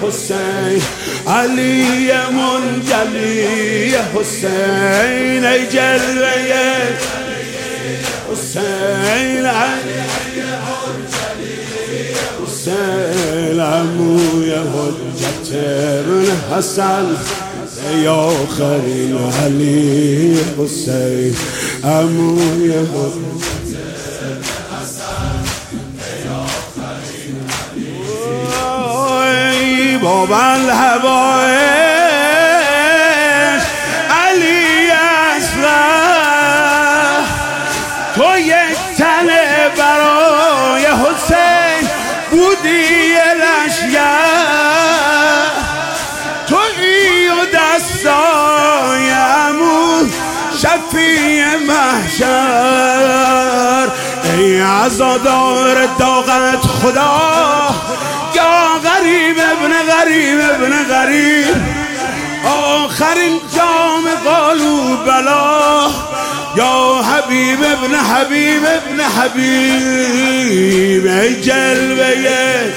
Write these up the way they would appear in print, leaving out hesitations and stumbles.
حسین، علی منجلی حسین، ای جلوه حسین، حسین عموی حجت ابن حسن، ای آخرین علی حسین عموی حجت ابن حسن، ای آخرین علی. ای بابا الهوایش علی اصغر، تو یک تنه برای حسین بودی لشگر، تو ای و دستای عمو شفیع محشر، ای عزادار داغت خدا، یا غریب ابن غریب ابن غریب، آخرین جام قالوا بلا، یا حبیب ابن حبیب ابن حبیب، ای جلوه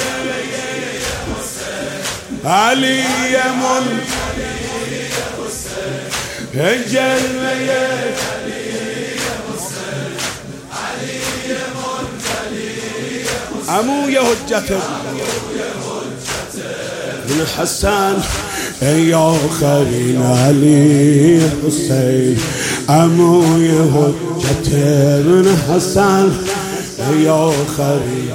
علی منجلی حسین، ای جلوه علی منجلی عموی حجت ابن حسن، ای آخرین علی حسین عموی حجت ابن حسن، ای آخرین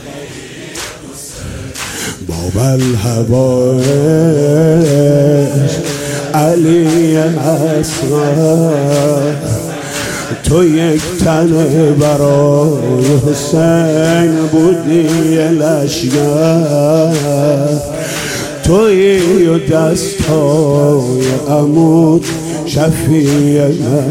باب الهوایش علی اصغر، تو یک تنه برای حسین بودی لشگر، توی و دستای عمود شفیع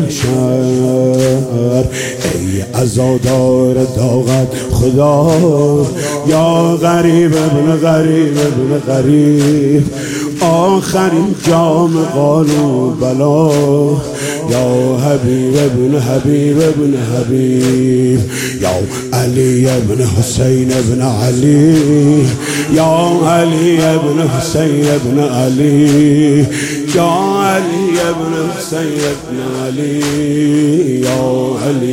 محشر، ای عزادار داغت خدا، یا غریب ابن غریب ابن غریب، آخرین جام قالوا بلا، یا حبیب ابن حبیب ابن حبیب، یا علی ابن حسین ابن علی، یا علی ابن حسین ابن علی، یا علی ابن حسین ابن علی، یا علی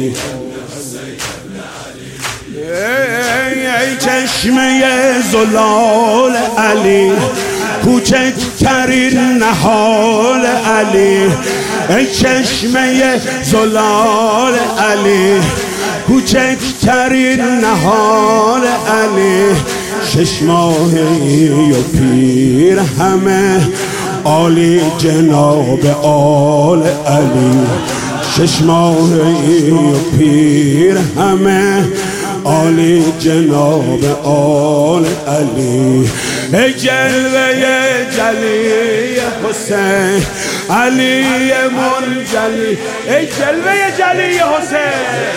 ای چشمه زلال علی، کوچکترین نهال علی، ای چشمه زلال علی، کوچکترین نهال علی، 6 ماهی و پیر همه عالی جناب آل علی، 6 ماهی و پیر همه عالی جناب آل علی، ای جلوه جلی حسین علی منجلی، ای جلوه جلی حسین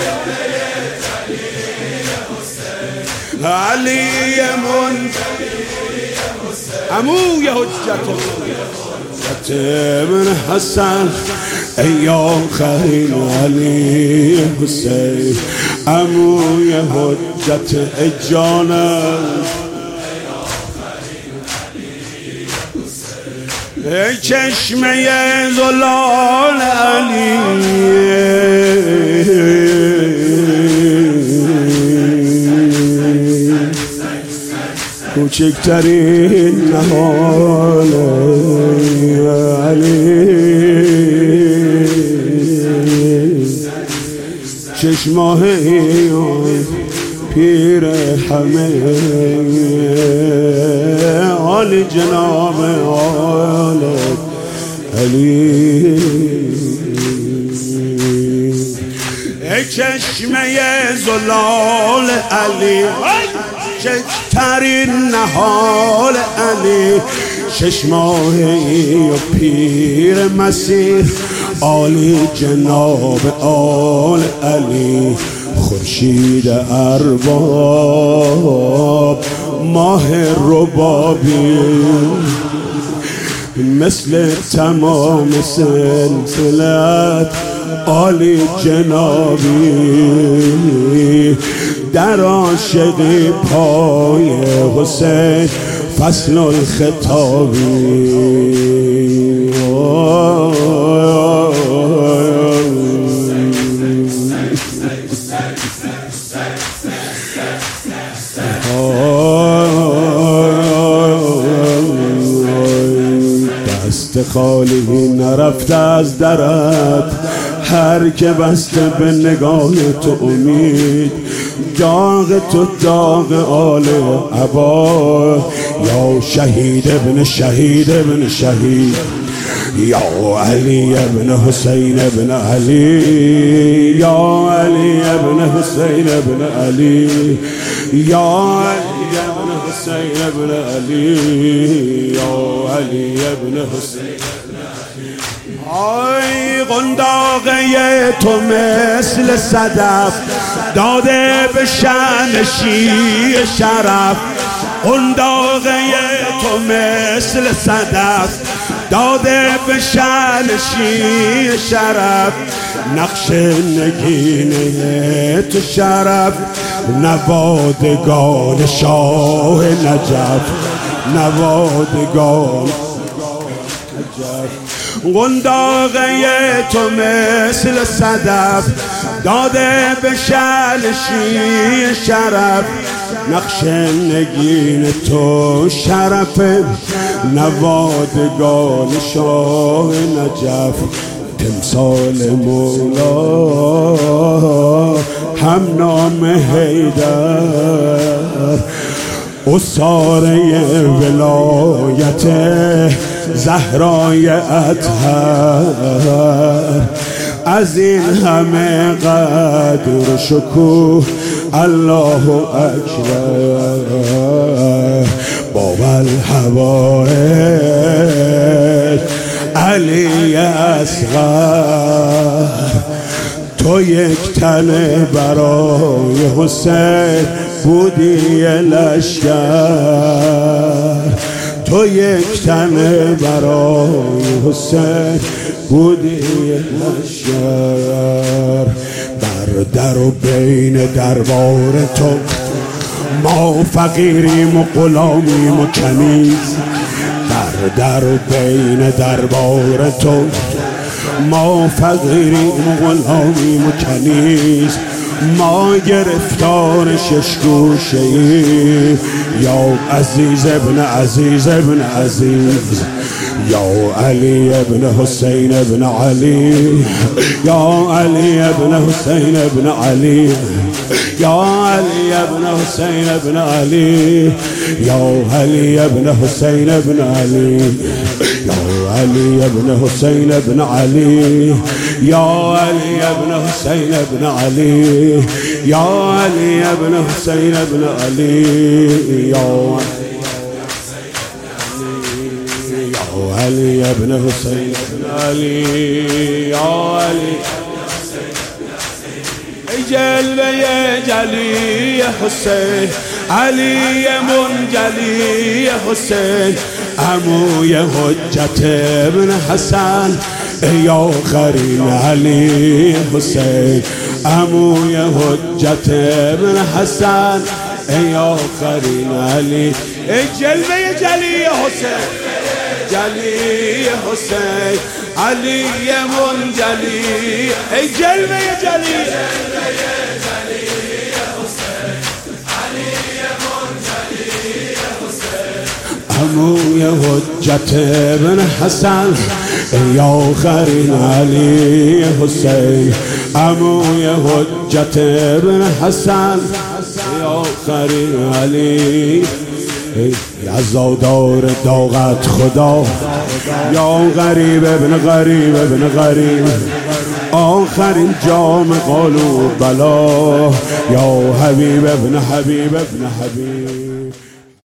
علی منجلی عموی حجت ابن حسن، ای آخرین علی حسین عموی حجت جانم، ای چشمه زلال علی، کوچکترین نهال علی، 6 ماهی پیر همه عالی جناب آل علی، ای چشمه زلال علی، کوچکترین نهال علی، 6 ماهی و پیر مسیح عالی جناب آل علی، خورشید ارباب ماه ربابی، مثل تمام سلسلت عالی جنابی، در عاشقی پای حسین فصل الخطابی. دست خالی نرفته از درت، هر که بسته به نگاه تو امید. داغ تو داغ آل عبا، یا شهید ابن شهید ابن شهید، یا علی ابن حسین ابن علی، یا علی ابن حسین ابن علی، یا علی ابن حسین ابن علی، یا علی ابن حسین. آی قنداقه تو مثل صدف داده به شأن شیر شرف. قنداقه تو مثل صدف داده به شأن شیر شرف. نقش نگینه تو شرف، نوادگان شاه نجف، نوادگان قنداقه تو مثل صدف داده به شأن شیر شرف. نقش نگین تو شرف، نوادگان شاه نجف. تمثال مولا هم نام حیدر، اساره ولایت زهرای اطهر. از این همه قدر و شکوه الله اکبر. باب الحوائج علی اصغر، تو یک تن برای حسین بودی لشکر. تو یک تن برای حسین بودی لشکر. بر در و بین دربار تو ما فقیریم و غلامیم و کنیز. بر در و بین دربار تو ما فقیریم و غلامیم و کنیز. ما گرفتار شش گوشه ای، یا عزیز ابن عزیز ابن عزیز، یا علی ابن حسین ابن علی، یا علی ابن حسین ابن علی، یا علی ابن حسین ابن علی، یا علی ابن حسین ابن علی، یا علی ابن حسین ابن علی، یا علی ابن حسین ابن علی، یا علی ابن حسین ابن علی، یا علی ابن حسین ابن علی، یا علی. ای جلوه جلی حسین، علی منجلی حسین، عموی حجت ابن حسن، ای آخرین علی حسین، عموی حجت ابن حسن، ای آخرین علی. ای جلوه جلی حسین، جلی حسین، علی منجلی، ای جلوه جلی عموی حجت ابن حسن، ای آخرین علی حسین، عموی حجت ابن حسن، ای آخرین علی. عزادار داغت خدا، یا غریب ابن غریب ابن غریب، آخرین جام قالوا بلا، یا حبیب ابن حبیب ابن حبیب.